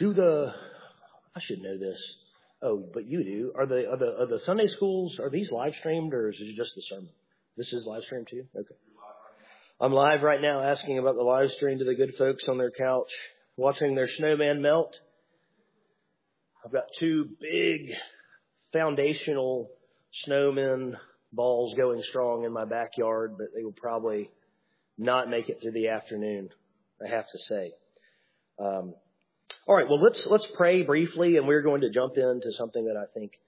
I should know this. Oh, but you do. Are the Sunday schools, are these live streamed or is it just the sermon? This is live streamed too? Okay. I'm live right now asking about the live stream to the good folks on their couch, watching their snowman melt. I've got two big foundational snowmen balls going strong in my backyard, but they will probably not make it through the afternoon, I have to say. All right, well, let's pray briefly, and we're going to jump into something that I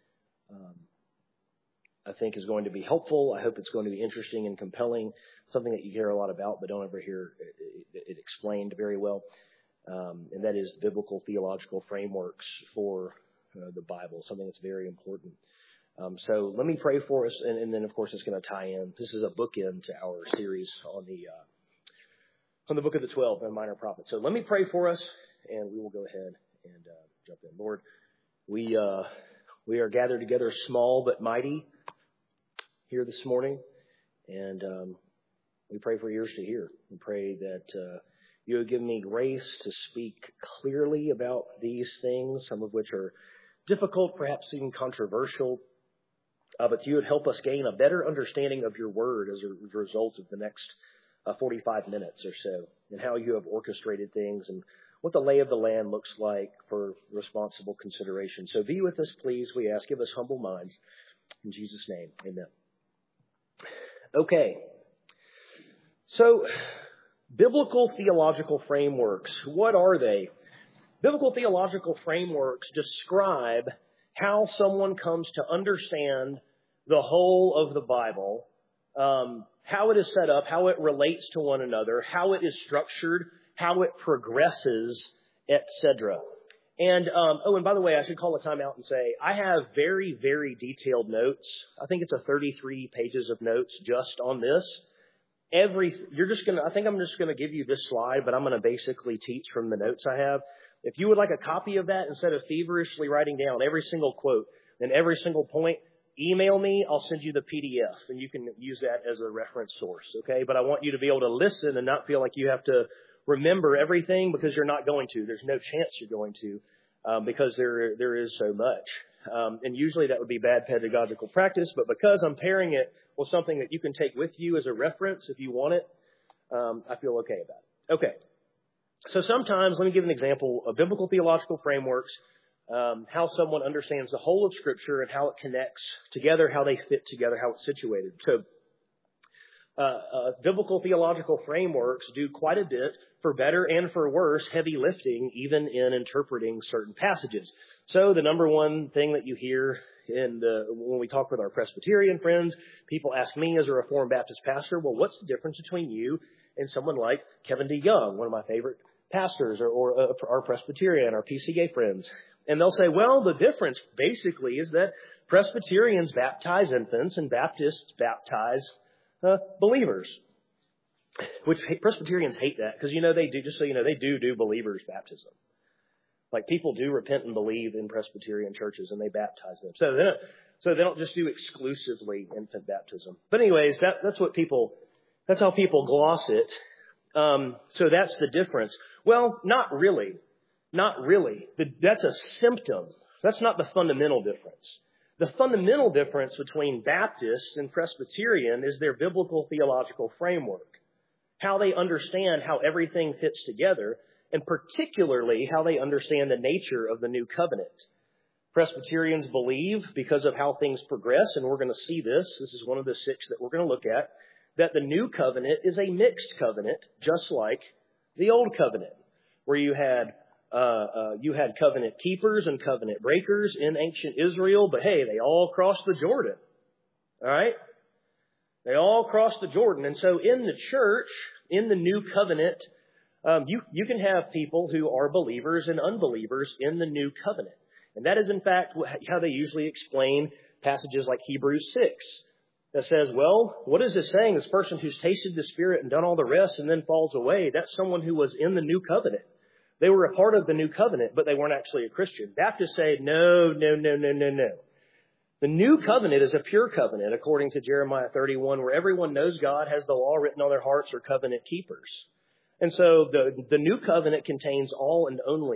think is going to be helpful. I hope it's going to be interesting and compelling, something that you hear a lot about but don't ever hear it explained very well, and that is biblical theological frameworks for the Bible, something that's very important. So let me pray for us, and then, of course, it's going to tie in. This is a bookend to our series on the book of the 12, the Minor Prophets. So let me pray for us, and we will go ahead and jump in. Lord, we are gathered together small but mighty here this morning, and we pray for ears to hear. We pray that you would give me grace to speak clearly about these things, some of which are difficult, perhaps even controversial, but you would help us gain a better understanding of your word as a result of the next 45 minutes or so, and how you have orchestrated things and what the lay of the land looks like for responsible consideration. So be with us, please, we ask. Give us humble minds. In Jesus' name, amen. Okay. So, biblical theological frameworks, what are they? Biblical theological frameworks describe how someone comes to understand the whole of the Bible, how it is set up, how it relates to one another, how it is structured, how it progresses, etc. And, and by the way, I should call a timeout and say, I have very, very detailed notes. I think it's 33 pages of notes just on this. I think I'm just going to give you this slide, but I'm going to basically teach from the notes I have. If you would like a copy of that, instead of feverishly writing down every single quote and every single point, email me. I'll send you the PDF, and you can use that as a reference source, okay? But I want you to be able to listen and not feel like you have to remember everything, because you're not going to. There's no chance you're going to, because there is so much. And usually that would be bad pedagogical practice, but because I'm pairing it with something that you can take with you as a reference if you want it, I feel okay about it. Okay. So sometimes, let me give an example of biblical theological frameworks, how someone understands the whole of Scripture and how it connects together, how they fit together, how it's situated. So biblical theological frameworks do quite a bit, for better and for worse, heavy lifting, even in interpreting certain passages. So the number one thing that you hear when we talk with our Presbyterian friends, people ask me as a Reformed Baptist pastor, well, what's the difference between you and someone like Kevin DeYoung, one of my favorite pastors, or our Presbyterian, our PCA friends? And they'll say, well, the difference basically is that Presbyterians baptize infants and Baptists baptize believers. Which Presbyterians hate that, because they do, just so you know, they do believers baptism. Like, people do repent and believe in Presbyterian churches, and they baptize them. So they don't just do exclusively infant baptism. But anyways, that's how people gloss it. So that's the difference. Well, not really. Not really. That's a symptom. That's not the fundamental difference. The fundamental difference between Baptist and Presbyterian is their biblical theological framework. How they understand how everything fits together, and particularly how they understand the nature of the new covenant. Presbyterians believe, because of how things progress, and we're going to see this is one of the 6 that we're going to look at, that the new covenant is a mixed covenant, just like the old covenant, where you had covenant keepers and covenant breakers in ancient Israel, but hey, they all crossed the Jordan. All right? They all crossed the Jordan. And so in the church, in the new covenant, you can have people who are believers and unbelievers in the new covenant. And that is, in fact, how they usually explain passages like Hebrews 6. That says, well, what is this saying? This person who's tasted the Spirit and done all the rest and then falls away, that's someone who was in the new covenant. They were a part of the new covenant, but they weren't actually a Christian. Baptists say, no. The new covenant is a pure covenant, according to Jeremiah 31, where everyone knows God, has the law written on their hearts, are covenant keepers. And so the new covenant contains all and only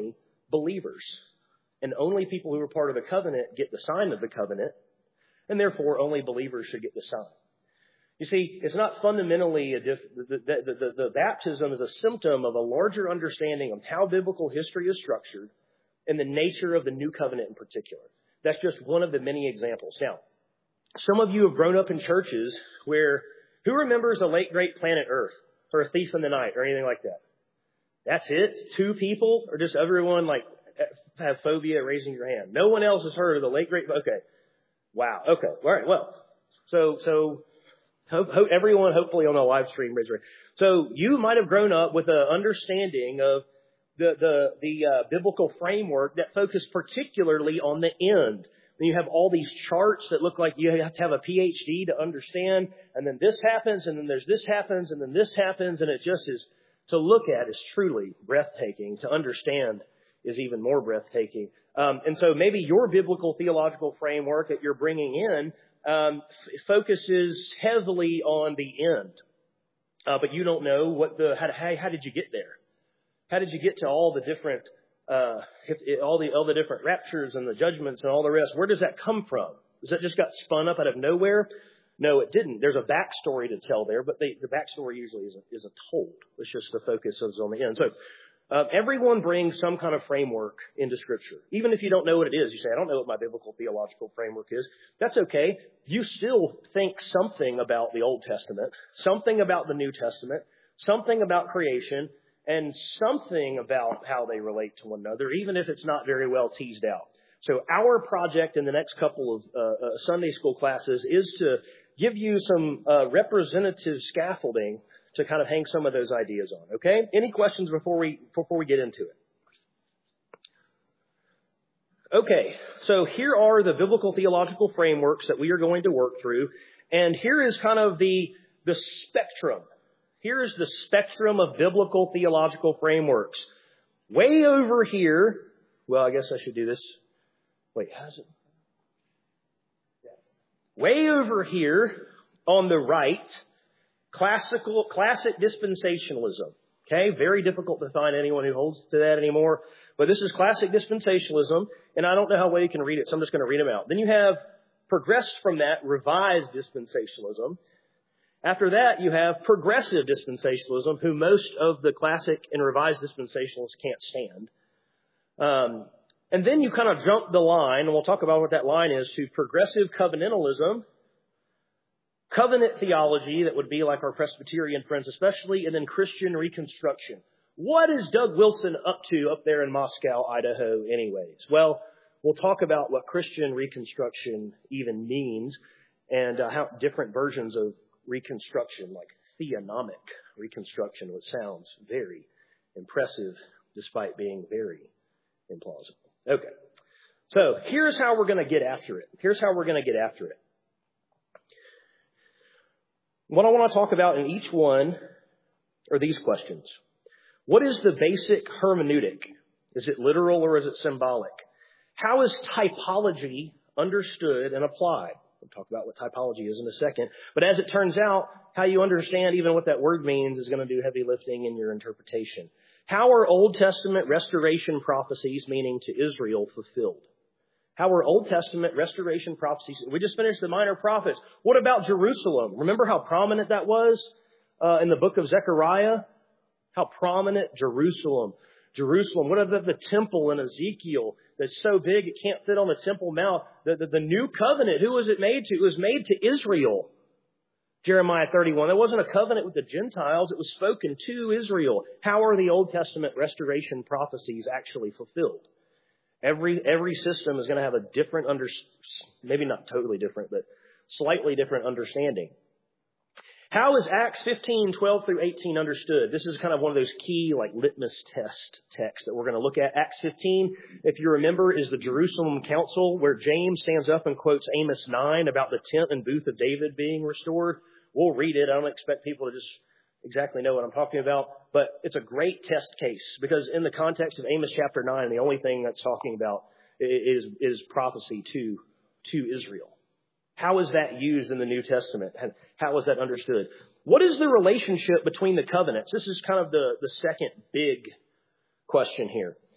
believers. And only people who are part of the covenant get the sign of the covenant, and therefore only believers should get the sign. You see, it's not fundamentally the baptism is a symptom of a larger understanding of how biblical history is structured and the nature of the new covenant in particular. That's just one of the many examples. Now, some of you have grown up in churches where, who remembers the late great planet Earth or A Thief in the Night or anything like that? That's it? 2 people? Or just everyone like have phobia raising your hand? No one else has heard of the late great, okay. Wow. Okay. All right. Well, so everyone hopefully on a live stream raise their hand. So you might have grown up with an understanding of the biblical framework that focused particularly on the end. Then you have all these charts that look like you have to have a PhD to understand, and then this happens, and then there's this happens, and then this happens, and it just is, to look at is truly breathtaking. To understand is even more breathtaking. And so maybe your biblical theological framework that you're bringing in focuses heavily on the end. But you don't know how did you get there? How did you get to all the different, all the different raptures and the judgments and all the rest? Where does that come from? Does that just got spun up out of nowhere? No, it didn't. There's a backstory to tell there, but the backstory usually isn't told. It's just the focus is on the end. So everyone brings some kind of framework into Scripture. Even if you don't know what it is, you say, I don't know what my biblical theological framework is. That's okay. You still think something about the Old Testament, something about the New Testament, something about creation, and something about how they relate to one another, even if it's not very well teased out. So our project in the next couple of Sunday school classes is to give you some representative scaffolding to kind of hang some of those ideas on. Okay? Any questions before we get into it? Okay, so here are the biblical theological frameworks that we are going to work through, and here is kind of the spectrum. Here is the spectrum of biblical theological frameworks. Way over here, well, I guess I should do this. Wait, how's it? Yeah. Way over here on the right, classic dispensationalism. Okay, very difficult to find anyone who holds to that anymore. But this is classic dispensationalism, and I don't know how well you can read it, so I'm just going to read them out. Then you have, progressed from that, revised dispensationalism. After that, you have progressive dispensationalism, who most of the classic and revised dispensationalists can't stand. And then you kind of jump the line, and we'll talk about what that line is, to progressive covenantalism, covenant theology, that would be like our Presbyterian friends especially, and then Christian Reconstruction. What is Doug Wilson up to up there in Moscow, Idaho, anyways? Well, we'll talk about what Christian Reconstruction even means, and how different versions of Reconstruction, like theonomic Reconstruction, which sounds very impressive despite being very implausible. Okay. So here's how we're going to get after it. What I want to talk about in each one are these questions. What is the basic hermeneutic? Is it literal or is it symbolic? How is typology understood and applied? We'll talk about what typology is in a second. But as it turns out, how you understand even what that word means is going to do heavy lifting in your interpretation. How are Old Testament restoration prophecies, meaning to Israel, fulfilled? How are Old Testament restoration prophecies? We just finished the minor prophets. What about Jerusalem? Remember how prominent that was in the book of Zechariah? How prominent Jerusalem. What about the temple in Ezekiel that's so big it can't fit on the Temple Mount? The new covenant, who was it made to? It was made to Israel. Jeremiah 31. That wasn't a covenant with the Gentiles. It was spoken to Israel. How are the Old Testament restoration prophecies actually fulfilled? Every system is going to have a different, maybe not totally different, but slightly different understanding. How is Acts 15:12 through 18 understood? This is kind of one of those key litmus test texts that we're going to look at. Acts 15, if you remember, is the Jerusalem Council where James stands up and quotes Amos 9 about the tent and booth of David being restored. We'll read it. I don't expect people to just exactly know what I'm talking about, but it's a great test case because in the context of Amos chapter 9, the only thing that's talking about is prophecy to Israel. How is that used in the New Testament? How is that understood? What is the relationship between the covenants? This is kind of the second big question here.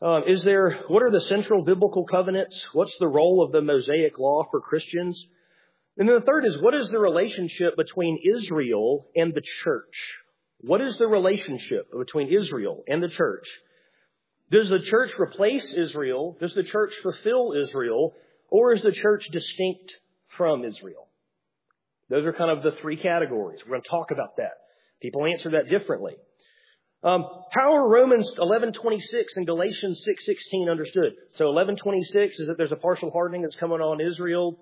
What are the central biblical covenants? What's the role of the Mosaic law for Christians? And then the third is, what is the relationship between Israel and the church? What is the relationship between Israel and the church? Does the church replace Israel? Does the church fulfill Israel? Or is the church distinct from Israel? Those are kind of the three categories. We're going to talk about that. People answer that differently. How are Romans 11:26 and Galatians 6:16 understood? So 11:26 is that there's a partial hardening that's coming on Israel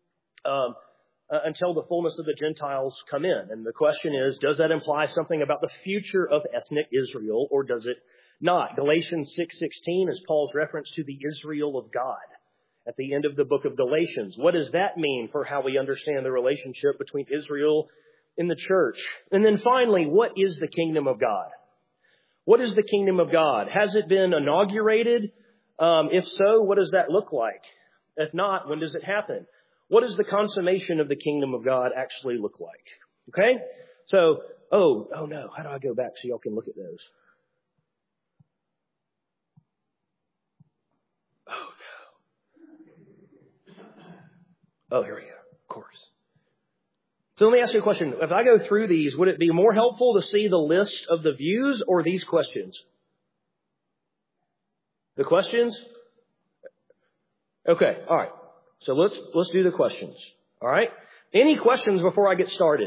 until the fullness of the Gentiles come in. And the question is, does that imply something about the future of ethnic Israel, or does it not? Galatians 6:16 is Paul's reference to the Israel of God at the end of the book of Galatians. What does that mean for how we understand the relationship between Israel and the church? And then finally, what is the kingdom of God? What is the kingdom of God? Has it been inaugurated? If so, what does that look like? If not, when does it happen? What does the consummation of the kingdom of God actually look like? Okay? So, oh no, how do I go back so y'all can look at those? Oh, here we go. Of course. So let me ask you a question. If I go through these, would it be more helpful to see the list of the views or these questions? The questions? Okay. All right. So let's do the questions. All right. Any questions before I get started?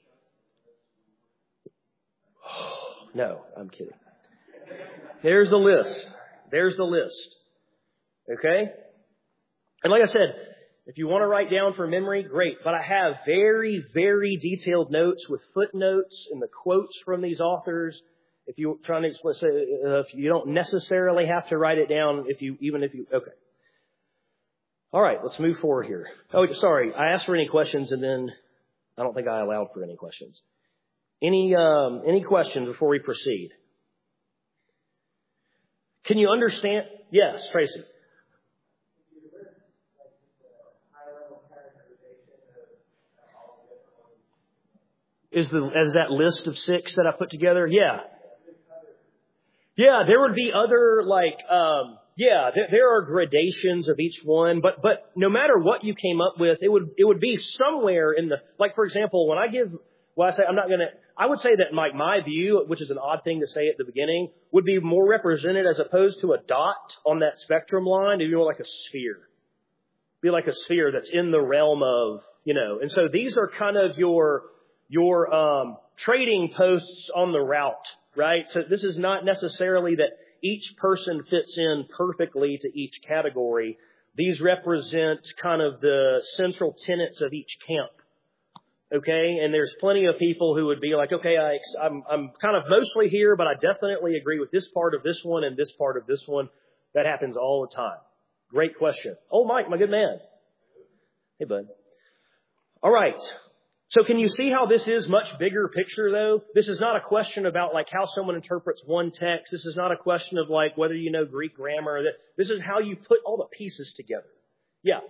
Oh, no, I'm kidding. There's the list. There's the list. Okay. And like I said, if you want to write down for memory, great. But I have very, very detailed notes with footnotes and the quotes from these authors. If you're trying to explain, if you don't necessarily have to write it down, okay. All right, let's move forward here. Oh, sorry, I asked for any questions, and then I don't think I allowed for any questions. Any questions before we proceed? Can you understand? Yes, Tracy. Is that list of 6 that I put together? Yeah. Yeah, there would be other there are gradations of each one, but no matter what you came up with, it would be somewhere in the, like, for example, when I would say that my view, which is an odd thing to say at the beginning, would be more represented as opposed to a dot on that spectrum line. It'd be more like a sphere. Be like a sphere that's in the realm of, and so these are kind of your trading posts on the route, right? So this is not necessarily that each person fits in perfectly to each category. These represent kind of the central tenets of each camp. Okay? And there's plenty of people who would be like, okay, I'm kind of mostly here, but I definitely agree with this part of this one and this part of this one. That happens all the time. Great question. Oh, Mike, my good man. Hey, bud. All right. So can you see how this is much bigger picture, though? This is not a question about how someone interprets one text. This is not a question of whether you know Greek grammar. This is how you put all the pieces together. Yeah.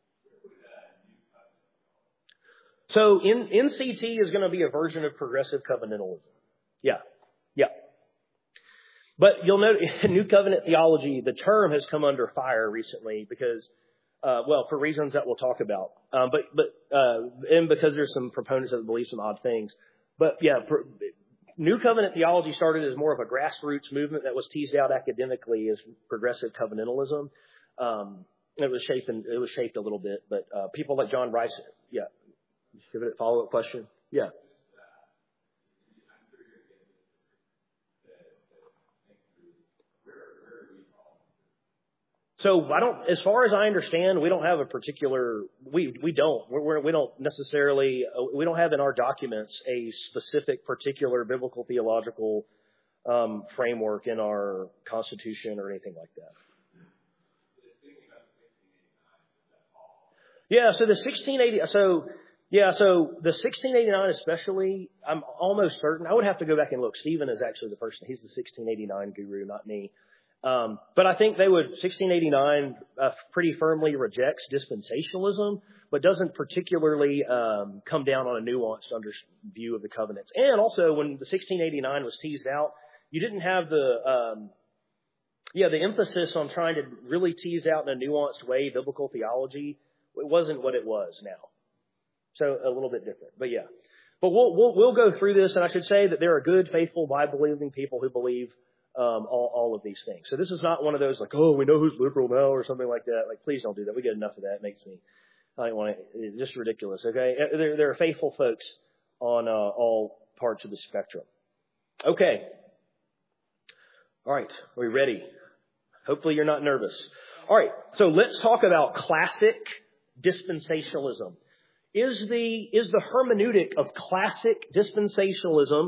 So NCT is going to be a version of progressive covenantalism. Yeah. Yeah. But you'll note in New Covenant theology, the term has come under fire recently because for reasons that we'll talk about. And because there's some proponents that believe some odd things. But yeah, New Covenant theology started as more of a grassroots movement that was teased out academically as progressive covenantalism. It was shaped a little bit, but people like John Rice, yeah. Give it a follow-up question. Yeah. So as far as I understand, we don't have a particular, we don't have in our documents a specific particular biblical theological framework in our Constitution or anything like that. Yeah, so the 1689 especially, I'm almost certain, I would have to go back and look. Stephen is actually the person, he's the 1689 guru, not me. But I think 1689 pretty firmly rejects dispensationalism, but doesn't particularly come down on a nuanced view of the covenants. And also, when the 1689 was teased out, you didn't have Yeah, the emphasis on trying to really tease out in a nuanced way biblical theology, it wasn't what it was now. So a little bit different, but yeah. But we'll go through this, and I should say that there are good, faithful, Bible-believing people who believe all of these things. So this is not one of those like, oh, we know who's liberal now or something like that. Like, please don't do that. We get enough of that. It makes me, I don't want to, it's just ridiculous. Okay, there are faithful folks on all parts of the spectrum. Okay, all right, are we ready? Hopefully you're not nervous. All right, so let's talk about classic dispensationalism. Is the hermeneutic of classic dispensationalism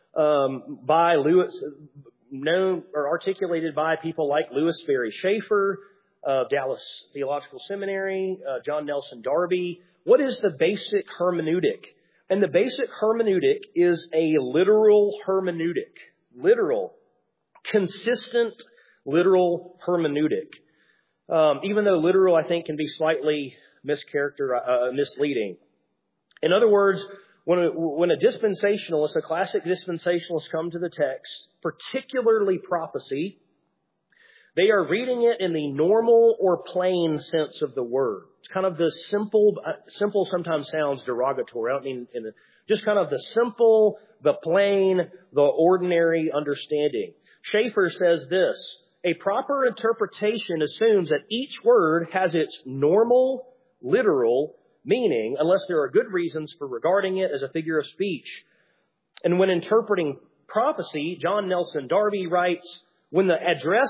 by Lewis, known or articulated by people like Lewis Berry Schaeffer, Dallas Theological Seminary, John Nelson Darby? What is the basic hermeneutic? And the basic hermeneutic is a literal hermeneutic. Literal. Consistent literal hermeneutic. Even though literal, I think, can be slightly misleading. In other words, when a dispensationalist, a classic dispensationalist, come to the text, particularly prophecy, they are reading it in the normal or plain sense of the word. It's kind of the simple sometimes sounds derogatory. I don't mean just kind of the simple, the plain, the ordinary understanding. Schaeffer says this: a proper interpretation assumes that each word has its normal, literal meaning, unless there are good reasons for regarding it as a figure of speech. And when interpreting prophecy, John Nelson Darby writes, when the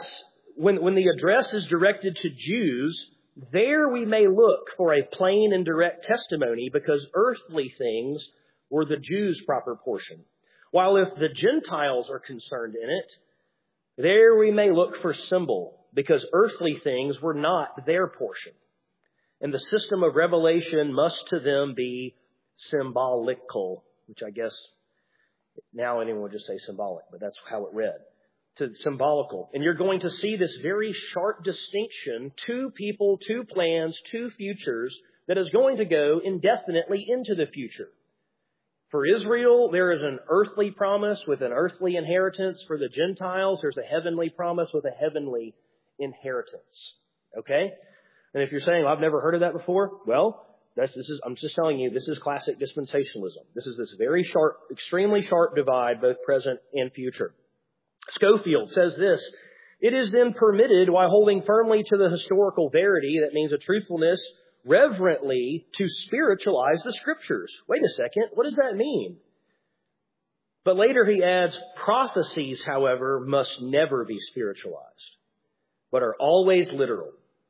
address is directed to Jews, there we may look for a plain and direct testimony, because earthly things were the Jews' proper portion. While if the Gentiles are concerned in it, there we may look for symbol, because earthly things were not their portion. And the system of revelation must to them be symbolical, which I guess now anyone would just say symbolic, but that's how it read. To symbolical. And you're going to see this very sharp distinction, two people, two plans, two futures, that is going to go indefinitely into the future. For Israel, there is an earthly promise with an earthly inheritance. For the Gentiles, there's a heavenly promise with a heavenly inheritance. Okay? And if you're saying, I've never heard of that before, well, I'm just telling you, this is classic dispensationalism. This is this very sharp, extremely sharp divide, both present and future. Schofield says this: it is then permitted, while holding firmly to the historical verity, that means a truthfulness, reverently to spiritualize the Scriptures. Wait a second, what does that mean? But later he adds, prophecies, however, must never be spiritualized, but are always literal.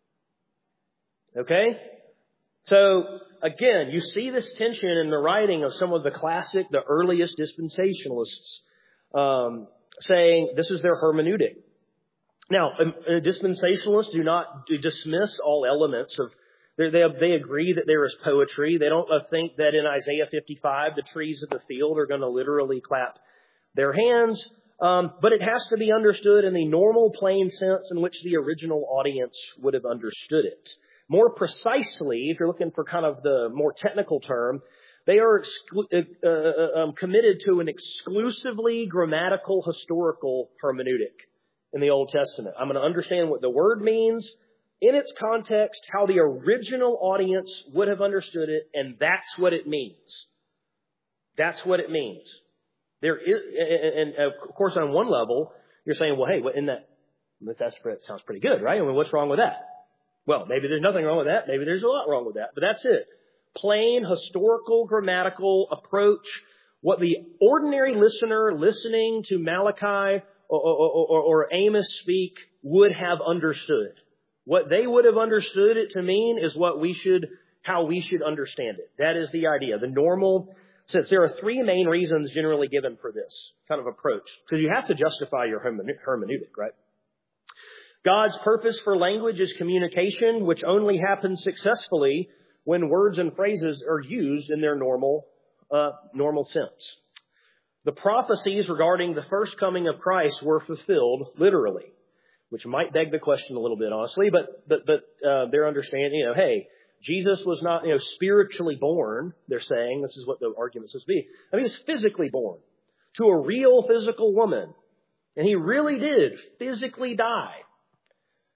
Okay? So, again, you see this tension in the writing of some of the classic, the earliest dispensationalists, saying this is their hermeneutic. Now, dispensationalists do not dismiss all elements of. They agree that there is poetry. They don't think that in Isaiah 55 the trees of the field are going to literally clap their hands. But it has to be understood in the normal, plain sense in which the original audience would have understood it. More precisely, if you're looking for kind of the more technical term, they are committed to an exclusively grammatical, historical hermeneutic in the Old Testament. I'm going to understand what the word means in its context, how the original audience would have understood it, and that's what it means. That's what it means. There is, and of course, on one level, you're saying, well, hey, that sounds pretty good, right? I mean, what's wrong with that? Well, maybe there's nothing wrong with that. Maybe there's a lot wrong with that. But that's it. Plain, historical, grammatical approach. What the ordinary listener listening to Malachi or Amos speak would have understood. What they would have understood it to mean is how we should understand it. That is the idea. The normal sense. There are three main reasons generally given for this kind of approach. Because you have to justify your hermeneutic, right? God's purpose for language is communication, which only happens successfully when words and phrases are used in their normal sense. The prophecies regarding the first coming of Christ were fulfilled literally, which might beg the question a little bit, honestly, but they're understanding, hey, Jesus was not, spiritually born, they're saying. This is what the argument says to be. I mean, he was physically born to a real physical woman. And he really did physically die.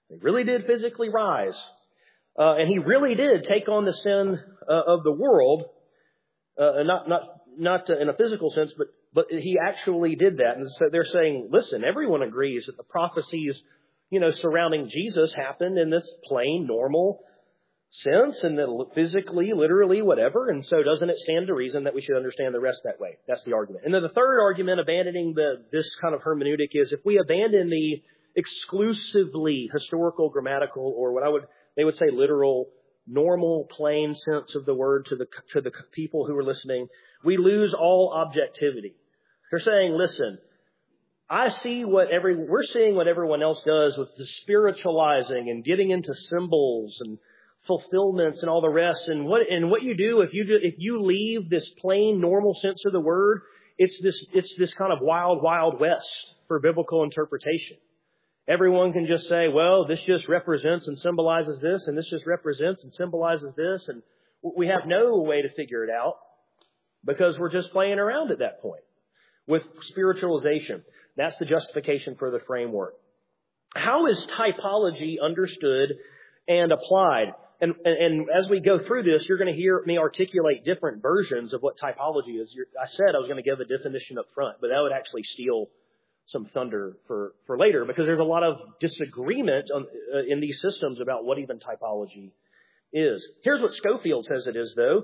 He really did physically rise. And he really did take on the sin of the world, not in a physical sense, but he actually did that. And so they're saying, listen, everyone agrees that the prophecies, surrounding Jesus happened in this plain, normal sense, and that physically, literally, whatever. And so doesn't it stand to reason that we should understand the rest that way? That's the argument. And then the third argument, abandoning this kind of hermeneutic, is if we abandon the exclusively historical, grammatical, or they would say literal, normal, plain sense of the word to the people who are listening, we lose all objectivity. They're saying, listen, we're seeing what everyone else does with the spiritualizing and getting into symbols and fulfillments and all the rest. And what you do if you leave this plain, normal sense of the word, it's this kind of wild, wild west for biblical interpretation. Everyone can just say, well, this just represents and symbolizes this, and this just represents and symbolizes this, and we have no way to figure it out because we're just playing around at that point with spiritualization. That's the justification for the framework. How is typology understood and applied? And as we go through this, you're going to hear me articulate different versions of what typology is. I said I was going to give a definition up front, but that would actually steal some thunder for later, because there's a lot of disagreement in these systems about what even typology is. Here's what Scofield says it is, though.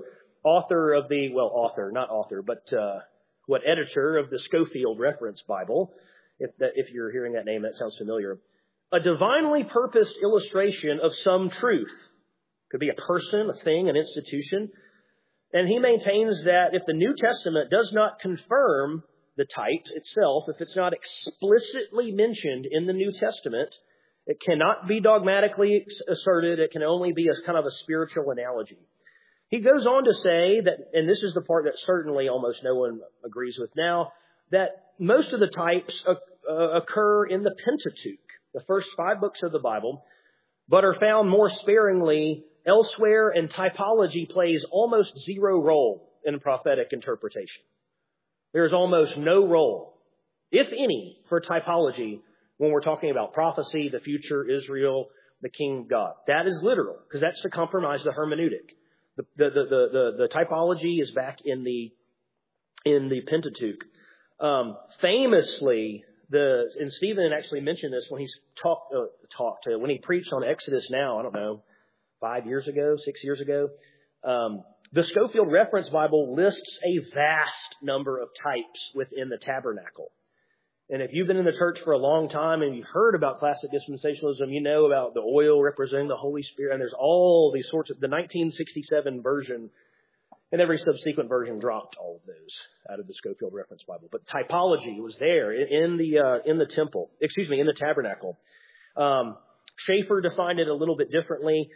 Editor of the Scofield Reference Bible. If you're hearing that name, that sounds familiar. A divinely purposed illustration of some truth. Could be a person, a thing, an institution. And he maintains that if the New Testament does not confirm the type itself, if it's not explicitly mentioned in the New Testament, it cannot be dogmatically asserted. It can only be a kind of a spiritual analogy. He goes on to say that, and this is the part that certainly almost no one agrees with now, that most of the types occur in the Pentateuch, the first 5 books of the Bible, but are found more sparingly elsewhere, and typology plays almost zero role in prophetic interpretation. There's almost no role, if any, for typology when we're talking about prophecy, the future, Israel, the King of God. That is literal, because that's to compromise the hermeneutic. The typology is back in the Pentateuch. Famously, and Stephen actually mentioned this when he's when he preached on Exodus now, I don't know, 6 years ago. The Scofield Reference Bible lists a vast number of types within the tabernacle. And if you've been in the church for a long time and you've heard about classic dispensationalism, you know about the oil representing the Holy Spirit. And there's all these sorts of, the 1967 version and every subsequent version dropped all of those out of the Scofield Reference Bible. But typology was there in the tabernacle. Schaeffer defined it a little bit differently.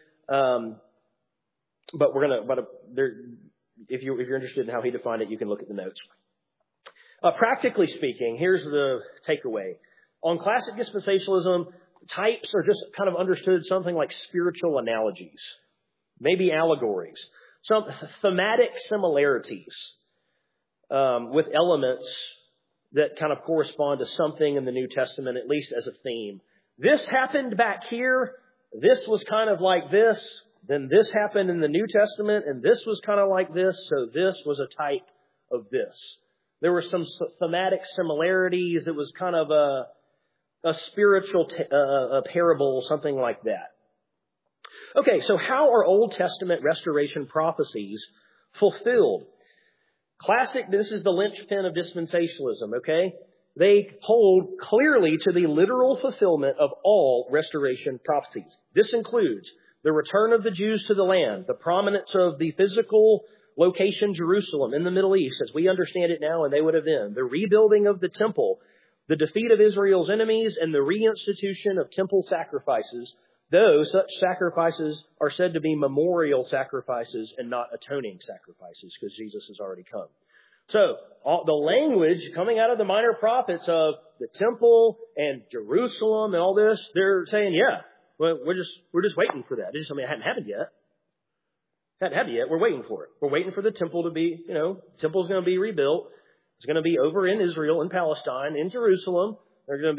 But if you're interested in how he defined it, you can look at the notes. Practically speaking, here's the takeaway. On classic dispensationalism, types are just kind of understood something like spiritual analogies, maybe allegories, some thematic similarities with elements that kind of correspond to something in the New Testament, at least as a theme. This happened back here. This was kind of like this. Then this happened in the New Testament, and this was kind of like this, so this was a type of this. There were some thematic similarities. It was kind of a spiritual a parable, something like that. Okay, so how are Old Testament restoration prophecies fulfilled? This is the linchpin of dispensationalism, okay? They hold clearly to the literal fulfillment of all restoration prophecies. This includes the return of the Jews to the land, the prominence of the physical location Jerusalem in the Middle East as we understand it now and they would have been, the rebuilding of the temple, the defeat of Israel's enemies, and the reinstitution of temple sacrifices, though such sacrifices are said to be memorial sacrifices and not atoning sacrifices because Jesus has already come. So the language coming out of the minor prophets of the temple and Jerusalem and all this, they're saying, yeah, well, we're just waiting for that. It hadn't happened yet. We're waiting for it. We're waiting for the temple to be, temple's going to be rebuilt. It's going to be over in Israel, in Palestine, in Jerusalem. There's going to be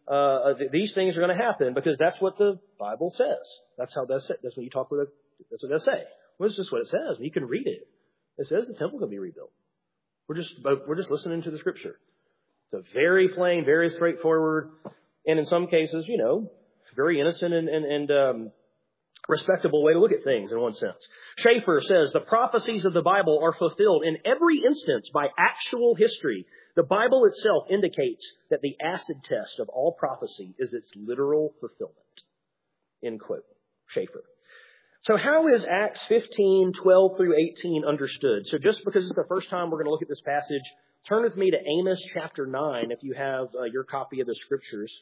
these things are going to happen because that's what the Bible says. That's what you talk with. That's what they say. Well, it's just what it says. You can read it. It says the temple can be rebuilt. We're just listening to the Scripture. It's a very plain, very straightforward, and in some cases, very innocent and respectable way to look at things in one sense. Schaeffer says the prophecies of the Bible are fulfilled in every instance by actual history. The Bible itself indicates that the acid test of all prophecy is its literal fulfillment. End quote. Schaeffer. So how is Acts 15, 12 through 18 understood? So just because it's the first time we're going to look at this passage, turn with me to Amos chapter 9 if you have your copy of the Scriptures.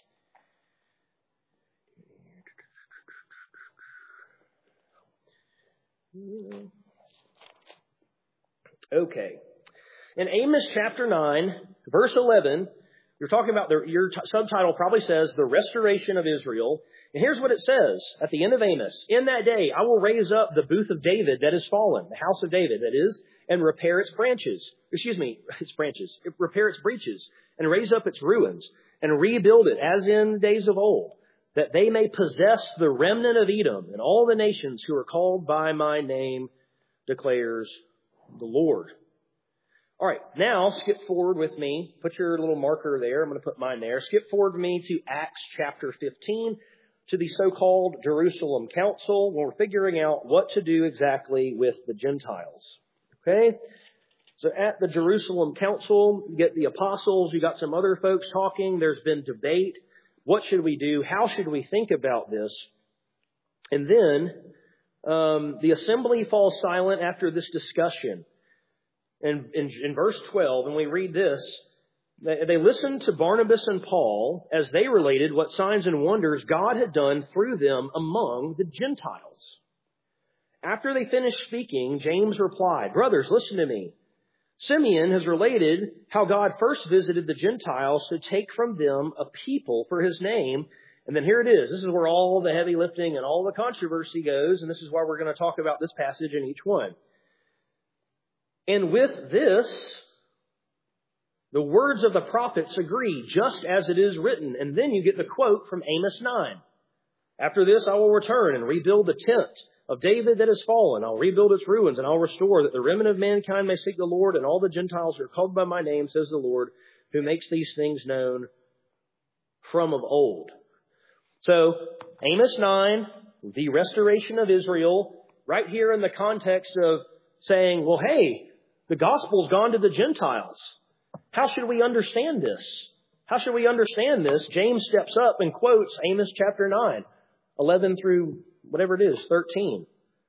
Okay. In Amos chapter 9, verse 11, you're talking about, your subtitle probably says, the restoration of Israel. And here's what it says at the end of Amos. In that day, I will raise up the booth of David that is fallen, the house of David, that is, and repair its branches. Repair its breaches, and raise up its ruins, and rebuild it as in the days of old, that they may possess the remnant of Edom and all the nations who are called by my name, declares the Lord. All right, now skip forward with me. Put your little marker there. I'm going to put mine there. Skip forward with me to Acts chapter 15, to the so-called Jerusalem Council, where we're figuring out what to do exactly with the Gentiles. Okay? So at the Jerusalem Council, you get the apostles, you got some other folks talking. There's been debate. What should we do? How should we think about this? And then the assembly falls silent after this discussion. And in verse 12, when we read this, they listened to Barnabas and Paul as they related what signs and wonders God had done through them among the Gentiles. After they finished speaking, James replied, "Brothers, listen to me. Simeon has related how God first visited the Gentiles to take from them a people for his name." And then here it is. This is where all the heavy lifting and all the controversy goes. And this is why we're going to talk about this passage in each one. And with this, the words of the prophets agree, just as it is written. And then you get the quote from Amos 9. "After this I will return and rebuild the tent of David that has fallen. I'll rebuild its ruins, and I'll restore that the remnant of mankind may seek the Lord, and all the Gentiles are called by my name, says the Lord, who makes these things known from of old." So, Amos 9, the restoration of Israel, right here in the context of saying, well, hey, the gospel's gone to the Gentiles. How should we understand this? How should we understand this? James steps up and quotes Amos chapter 9, 11 through whatever it is, 13.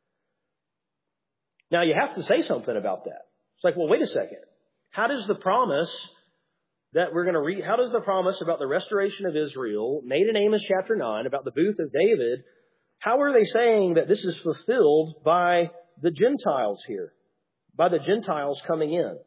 Now, you have to say something about that. It's like, well, wait a second. How does the promise that we're going to read, how does the promise about the restoration of Israel made in Amos chapter 9 about the booth of David, how are they saying that this is fulfilled by the Gentiles here? By the Gentiles coming in?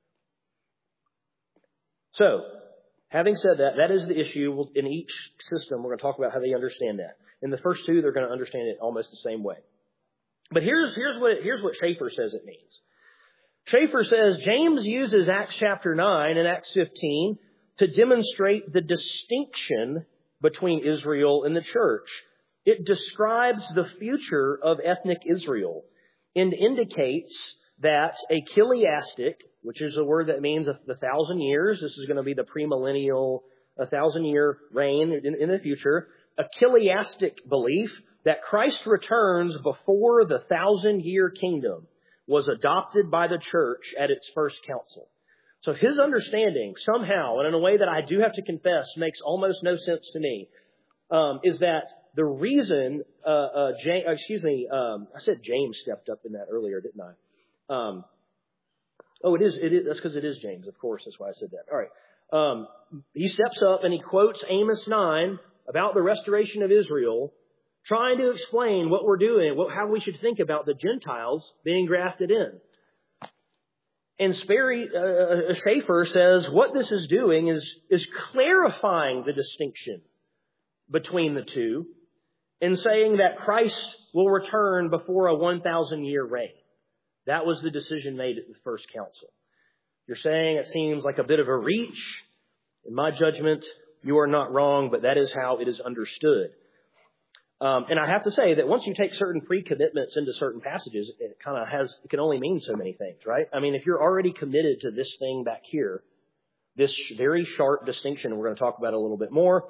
So, having said that, that is the issue. In each system, we're going to talk about how they understand that. In the first two, they're going to understand it almost the same way. But here's what Schaeffer says it means. Schaeffer says James uses Acts chapter 9 and Acts 15 to demonstrate the distinction between Israel and the church. It describes the future of ethnic Israel and indicates that a chiliastic, which is a word that means the 1,000 years, this is going to be the premillennial 1,000-year reign in the future, a chiliastic belief that Christ returns before the 1,000-year kingdom was adopted by the church at its first council. So his understanding somehow, and in a way that I do have to confess makes almost no sense to me, is that the reason, I said James stepped up in that earlier, didn't I? It is. That's because it is James, of course. That's why I said that. All right. He steps up and he quotes Amos 9 about the restoration of Israel, trying to explain what we're doing, how we should think about the Gentiles being grafted in. And Schaeffer says what this is doing is clarifying the distinction between the two and saying that Christ will return before a 1,000-year reign. That was the decision made at the first council. You're saying it seems like a bit of a reach. In my judgment, You are not wrong, but that is how it is understood. And I have to say that once you take certain pre-commitments into certain passages, it can only mean so many things, right? I mean, if you're already committed to this thing back here, this very sharp distinction, we're going to talk about it a little bit more,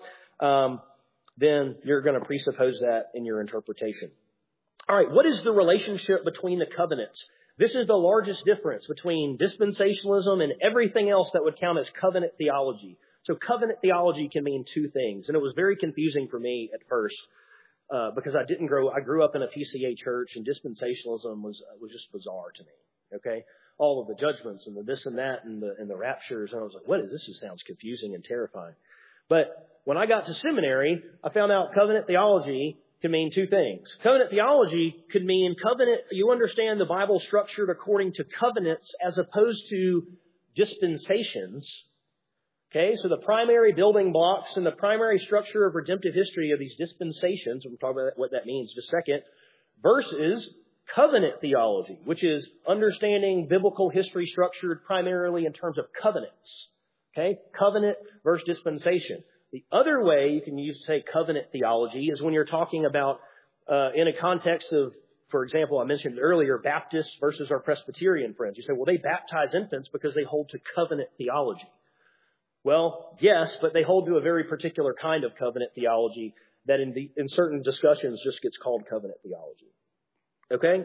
then you're going to presuppose that in your interpretation. All right, what is the relationship between the covenants? This is the largest difference between dispensationalism and everything else that would count as covenant theology. So covenant theology can mean two things, and it was very confusing for me at first. Because I grew up in a PCA church, and dispensationalism was just bizarre to me. Okay, all of the judgments and the this and that and the raptures, and I was like, what is this? This sounds confusing and terrifying. But when I got to seminary, I found out covenant theology can mean two things. Covenant theology could mean covenant. You understand the Bible structured according to covenants as opposed to dispensations. Okay, so the primary building blocks and the primary structure of redemptive history of these dispensations, we'll talk about what that means in just a second, versus covenant theology, which is understanding biblical history structured primarily in terms of covenants. Okay, covenant versus dispensation. The other way you can say covenant theology is when you're talking about in a context of, for example, I mentioned earlier, Baptists versus our Presbyterian friends. You say, well, they baptize infants because they hold to covenant theology. Well, yes, but they hold to a very particular kind of covenant theology that in certain discussions just gets called covenant theology. Okay?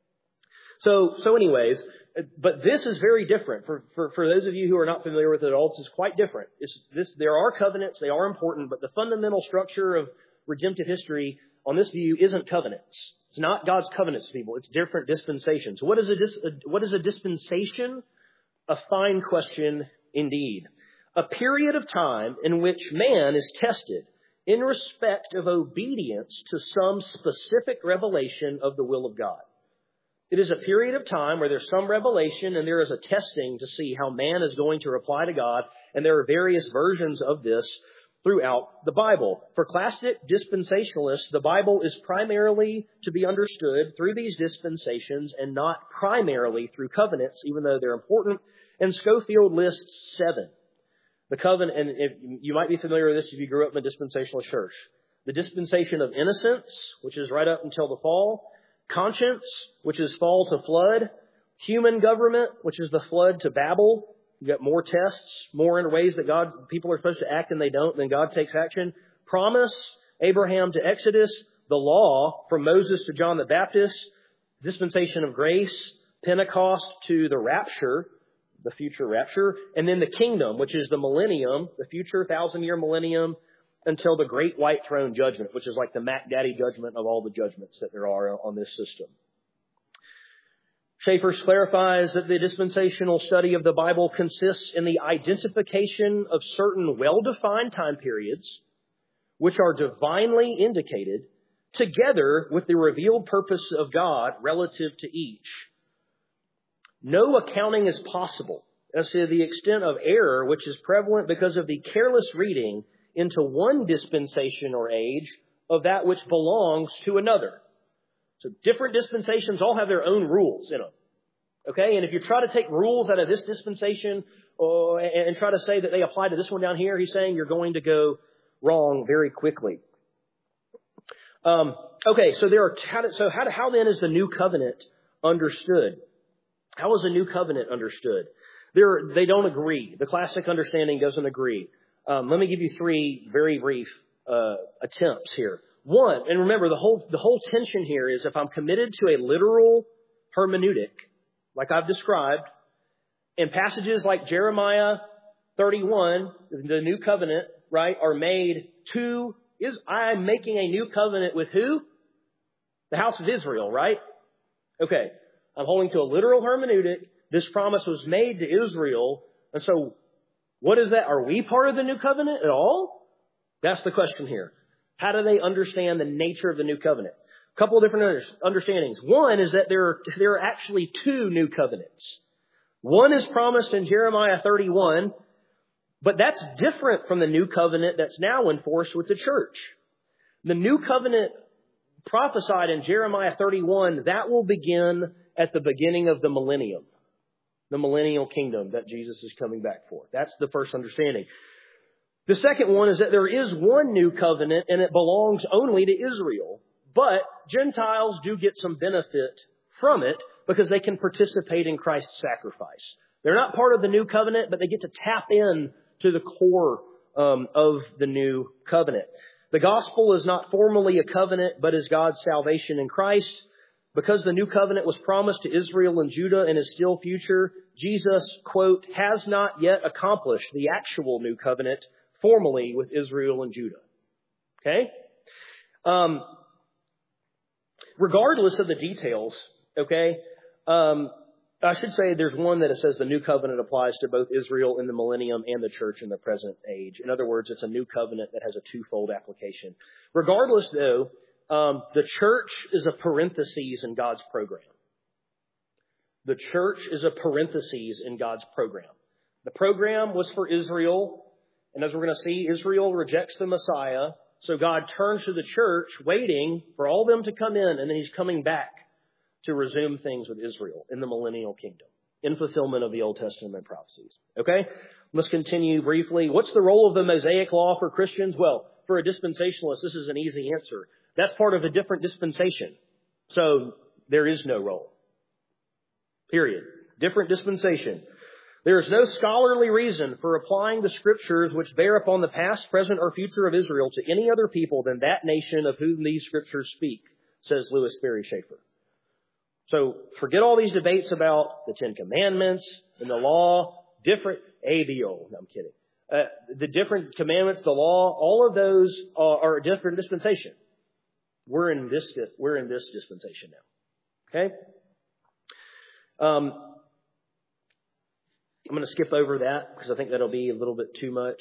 So anyways, but this is very different. For those of you who are not familiar with it at all, this is quite different. There are covenants, they are important, but the fundamental structure of redemptive history on this view isn't covenants. It's not God's covenants to people. It's different dispensations. What is a dispensation? A fine question indeed. A period of time in which man is tested in respect of obedience to some specific revelation of the will of God. It is a period of time where there's some revelation and there is a testing to see how man is going to reply to God, and there are various versions of this throughout the Bible. For classic dispensationalists, the Bible is primarily to be understood through these dispensations and not primarily through covenants, even though they're important. And Scofield lists 7. The covenant, and if you might be familiar with this if you grew up in a dispensational church. The dispensation of innocence, which is right up until the fall. Conscience, which is fall to flood. Human government, which is the flood to Babel. You got more tests, more in ways that people are supposed to act and they don't, and then God takes action. Promise, Abraham to Exodus. The law, from Moses to John the Baptist. Dispensation of grace. Pentecost to the rapture. The future rapture, and then the kingdom, which is the millennium, the future 1,000-year millennium, until the great white throne judgment, which is like the Mac Daddy judgment of all the judgments that there are on this system. Schaeffer clarifies that the dispensational study of the Bible consists in the identification of certain well-defined time periods, which are divinely indicated, together with the revealed purpose of God relative to each. No accounting is possible as to the extent of error which is prevalent because of the careless reading into one dispensation or age of that which belongs to another. So different dispensations all have their own rules in them. Okay, and if you try to take rules out of this dispensation and try to say that they apply to this one down here, he's saying you're going to go wrong very quickly. Okay, so how then is the new covenant understood? How is a new covenant understood? They don't agree. The classic understanding doesn't agree. Let me give you 3 very brief attempts here. One, and remember the whole tension here is if I'm committed to a literal hermeneutic, like I've described, in passages like Jeremiah 31, the new covenant, right, are made to, I'm making a new covenant with who? The house of Israel, right? Okay. I'm holding to a literal hermeneutic. This promise was made to Israel. And so, what is that? Are we part of the new covenant at all? That's the question here. How do they understand the nature of the new covenant? A couple of different understandings. One is that there are actually 2 new covenants. One is promised in Jeremiah 31, but that's different from the new covenant that's now in force with the church. The new covenant prophesied in Jeremiah 31, that will begin at the beginning of the millennium, the millennial kingdom that Jesus is coming back for. That's the first understanding. The second one is that there is one new covenant and it belongs only to Israel. But Gentiles do get some benefit from it because they can participate in Christ's sacrifice. They're not part of the new covenant, but they get to tap in to the core of the new covenant. The gospel is not formally a covenant, but is God's salvation in Christ. Because the new covenant was promised to Israel and Judah and is still future, Jesus, quote, has not yet accomplished the actual new covenant formally with Israel and Judah. Okay? Regardless of the details, okay, I should say there's one that it says the new covenant applies to both Israel in the millennium and the church in the present age. In other words, it's a new covenant that has a twofold application. Regardless, though, the church is a parenthesis in God's program. The church is a parenthesis in God's program. The program was for Israel, and as we're going to see, Israel rejects the Messiah. So God turns to the church, waiting for all them to come in, and then He's coming back to resume things with Israel in the millennial kingdom, in fulfillment of the Old Testament prophecies. Okay? Let's continue briefly. What's the role of the Mosaic Law for Christians? Well, for a dispensationalist, this is an easy answer. That's part of a different dispensation. So there is no role. Period. Different dispensation. There is no scholarly reason for applying the Scriptures which bear upon the past, present, or future of Israel to any other people than that nation of whom these Scriptures speak, says Louis Sperry Schaeffer. So forget all these debates about the Ten Commandments and the law, different ABO. No, I'm kidding. The different commandments, the law, all of those are a different dispensation. We're in this dispensation now. Okay? I'm going to skip over that because I think that'll be a little bit too much.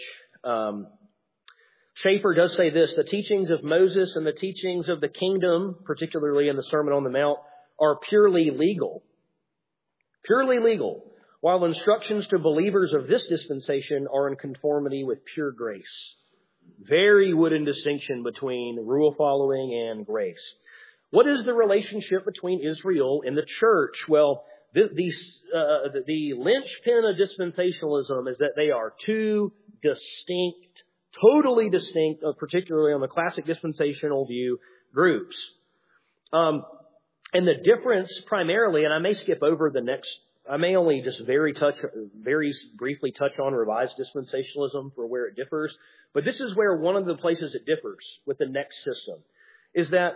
Schaeffer does say this: the teachings of Moses and the teachings of the kingdom, particularly in the Sermon on the Mount, are purely legal. Purely legal. While instructions to believers of this dispensation are in conformity with pure grace. Very wooden distinction between rule following and grace. What is the relationship between Israel and the church? Well, the linchpin of dispensationalism is that they are two distinct, totally distinct, particularly on the classic dispensational view, groups. And the difference primarily, and I may skip over I may only just very briefly touch on revised dispensationalism for where it differs. But this is where one of the places it differs with the next system is that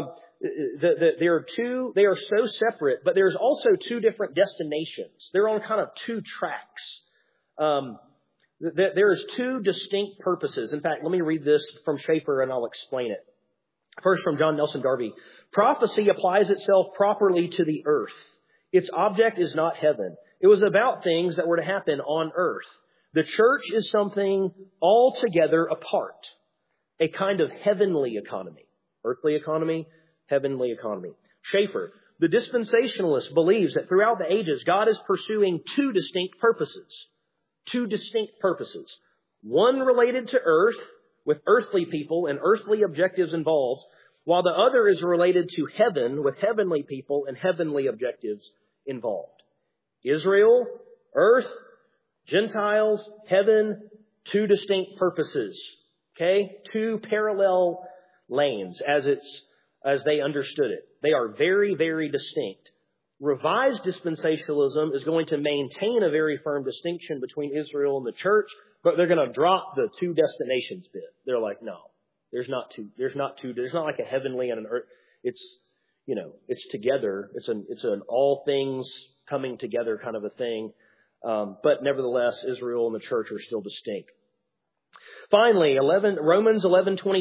they are so separate, but there's also two different destinations. They're on kind of two tracks. There's two distinct purposes. In fact, let me read this from Schaeffer and I'll explain it. First, from John Nelson Darby. Prophecy applies itself properly to the earth. Its object is not heaven. It was about things that were to happen on earth. The church is something altogether apart. A kind of heavenly economy. Earthly economy, heavenly economy. Schaeffer. The dispensationalist believes that throughout the ages, God is pursuing two distinct purposes. Two distinct purposes. One related to earth, with earthly people and earthly objectives involved, while the other is related to heaven, with heavenly people and heavenly objectives involved. Israel, earth, Gentiles, heaven, two distinct purposes. Okay? Two parallel lanes as they understood it. They are very, very distinct. Revised dispensationalism is going to maintain a very firm distinction between Israel and the church, but they're going to drop the two destinations bit. They're like, no, there's not like a heavenly and an earth. It's together. It's an all things coming together kind of a thing. But nevertheless, Israel and the church are still distinct. Finally, Romans 11:26.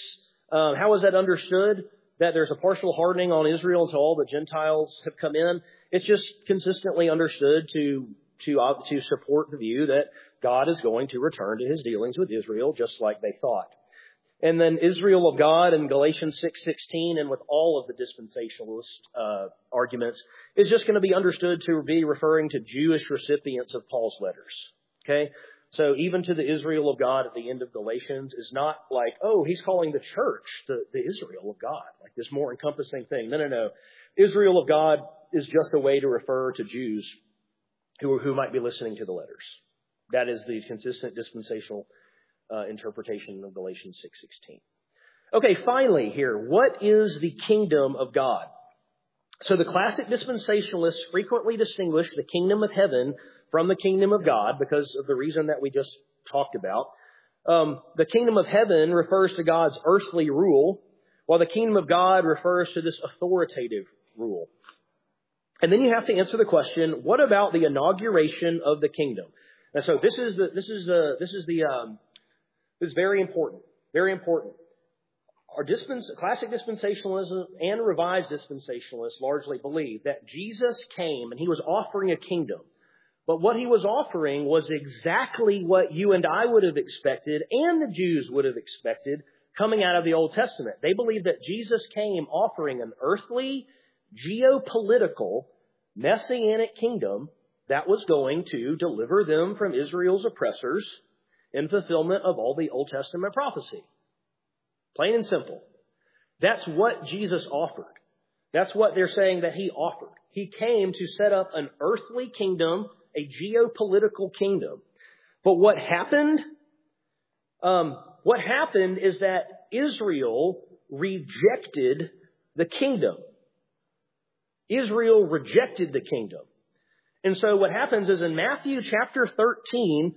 How is that understood? That there's a partial hardening on Israel until all the Gentiles have come in. It's just consistently understood to support the view that God is going to return to His dealings with Israel, just like they thought. And then Israel of God in Galatians 6:16, and with all of the dispensationalist arguments, is just going to be understood to be referring to Jewish recipients of Paul's letters. Okay? So even to the Israel of God at the end of Galatians is not like, oh, he's calling the church the Israel of God, like this more encompassing thing. No. Israel of God is just a way to refer to Jews who might be listening to the letters. That is the consistent dispensational interpretation of Galatians 6:16. Okay, finally here, what is the kingdom of God? So the classic dispensationalists frequently distinguish the kingdom of heaven from the kingdom of God because of the reason that we just talked about. The kingdom of heaven refers to God's earthly rule, while the kingdom of God refers to this authoritative rule. And then you have to answer the question, what about the inauguration of the kingdom? And so this is very important. Very important. Our classic dispensationalism and revised dispensationalists largely believe that Jesus came and he was offering a kingdom. But what he was offering was exactly what you and I would have expected and the Jews would have expected coming out of the Old Testament. They believed that Jesus came offering an earthly, geopolitical, messianic kingdom that was going to deliver them from Israel's oppressors in fulfillment of all the Old Testament prophecy. Plain and simple. That's what Jesus offered. That's what they're saying that he offered. He came to set up an earthly kingdom, a geopolitical kingdom. But what happened? What happened is that Israel rejected the kingdom. Israel rejected the kingdom. And so what happens is in Matthew chapter 13,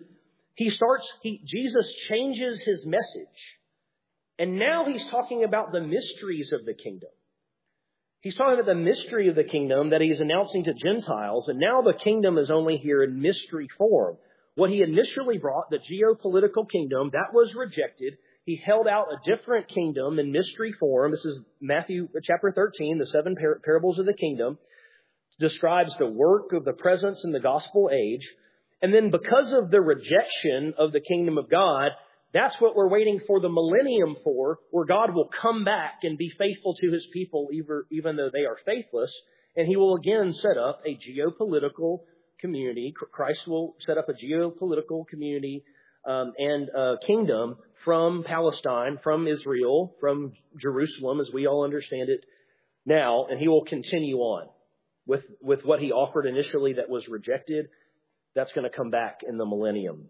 Jesus changes his message. And now he's talking about the mysteries of the kingdom. He's talking about the mystery of the kingdom that he's announcing to Gentiles. And now the kingdom is only here in mystery form. What he initially brought, the geopolitical kingdom, that was rejected. He held out a different kingdom in mystery form. This is Matthew chapter 13, the 7 parables of the kingdom. Describes the work of the presence in the gospel age. And then because of the rejection of the kingdom of God, that's what we're waiting for the millennium for, where God will come back and be faithful to his people even though they are faithless. And he will again set up a geopolitical community. Christ will set up a geopolitical community and kingdom from Palestine, from Israel, from Jerusalem, as we all understand it now. And he will continue on with what he offered initially that was rejected. That's going to come back in the millennium.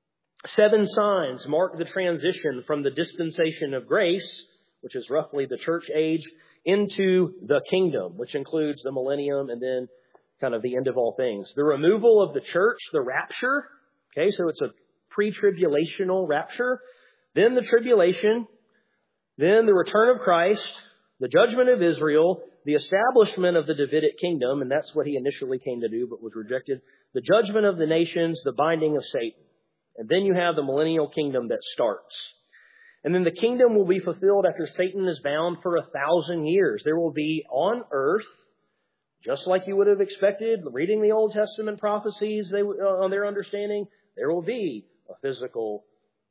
7 signs mark the transition from the dispensation of grace, which is roughly the church age, into the kingdom, which includes the millennium and then kind of the end of all things. The removal of the church, the rapture. Okay, so it's a pre-tribulational rapture. Then the tribulation. Then the return of Christ. The judgment of Israel. The establishment of the Davidic kingdom, and that's what he initially came to do but was rejected. The judgment of the nations. The binding of Satan. And then you have the millennial kingdom that starts. And then the kingdom will be fulfilled after Satan is bound for 1,000 years. There will be on earth, just like you would have expected, reading the Old Testament prophecies on their understanding, there will be a physical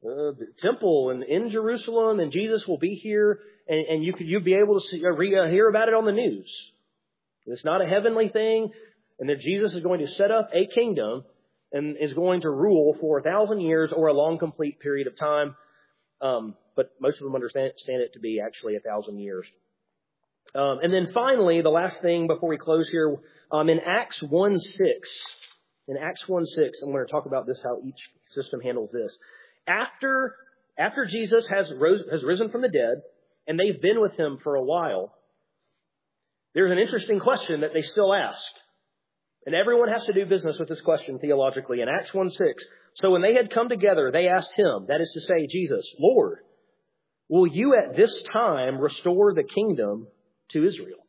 temple in Jerusalem, and Jesus will be here, and you'll be able to hear about it on the news. It's not a heavenly thing, and that Jesus is going to set up a kingdom and is going to rule for 1,000 years or a long, complete period of time. But most of them understand it to be actually 1,000 years. And then finally, the last thing before we close here, in Acts 1:6, I'm going to talk about this, how each system handles this. After Jesus has risen from the dead, and they've been with him for a while, there's an interesting question that they still ask. And everyone has to do business with this question theologically. In Acts 1:6, so when they had come together, they asked him, that is to say, Jesus, Lord, will you at this time restore the kingdom to Israel?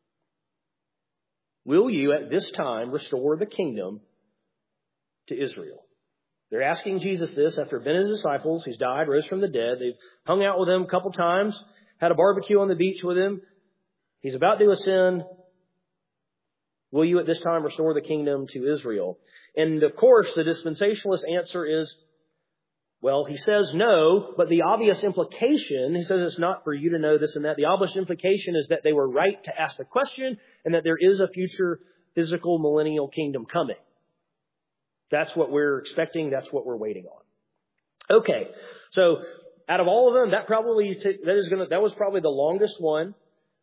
Will you at this time restore the kingdom to Israel? They're asking Jesus this after being his disciples. He's died, rose from the dead. They've hung out with him a couple times, had a barbecue on the beach with him. He's about to ascend. Will you at this time restore the kingdom to Israel? And of course, the dispensationalist answer is, well, he says no, but the obvious implication, he says it's not for you to know this and that. The obvious implication is that they were right to ask the question and that there is a future physical millennial kingdom coming. That's what we're expecting. That's what we're waiting on. Okay. So out of all of them, that was probably the longest one.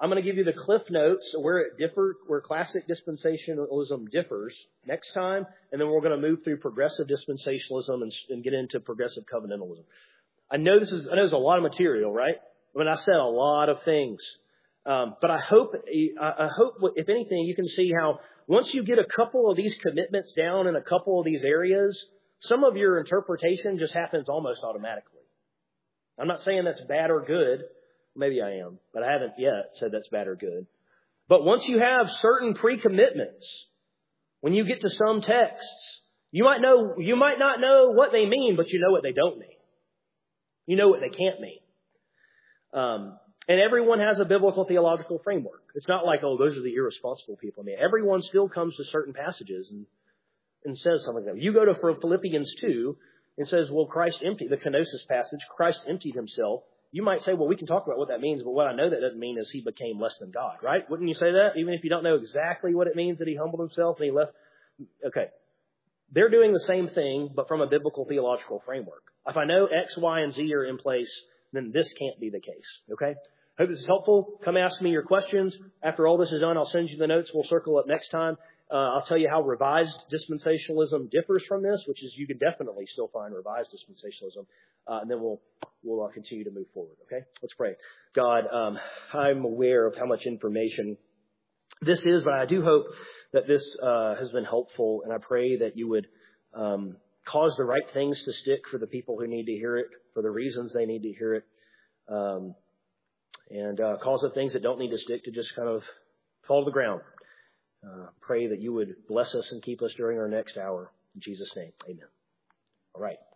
I'm going to give you the cliff notes where classic dispensationalism differs next time, and then we're going to move through progressive dispensationalism and get into progressive covenantalism. I know there's a lot of material, right? I mean, I said a lot of things. But I hope if anything, you can see how once you get a couple of these commitments down in a couple of these areas, some of your interpretation just happens almost automatically. I'm not saying that's bad or good. Maybe I am, but I haven't yet said that's bad or good. But once you have certain pre-commitments, when you get to some texts, you might not know what they mean, but you know what they don't mean. You know what they can't mean. And everyone has a biblical theological framework. It's not like, oh, those are the irresponsible people. I mean, everyone still comes to certain passages and says something like that. You go to Philippians 2 and says, well, Christ emptied, the kenosis passage, Christ emptied himself. You might say, well, we can talk about what that means, but what I know that doesn't mean is he became less than God, right? Wouldn't you say that? Even if you don't know exactly what it means that he humbled himself and he left. Okay. They're doing the same thing, but from a biblical theological framework. If I know X, Y, and Z are in place, then this can't be the case. Okay? Hope this is helpful. Come ask me your questions. After all this is done, I'll send you the notes. We'll circle up next time. I'll tell you how revised dispensationalism differs from this, which is you can definitely still find revised dispensationalism. And then we'll continue to move forward. Okay? Let's pray. God, I'm aware of how much information this is, but I do hope that this has been helpful, and I pray that you would cause the right things to stick for the people who need to hear it, for the reasons they need to hear it, and cause the things that don't need to stick to just kind of fall to the ground. Pray that you would bless us and keep us during our next hour. In Jesus' name, amen. All right.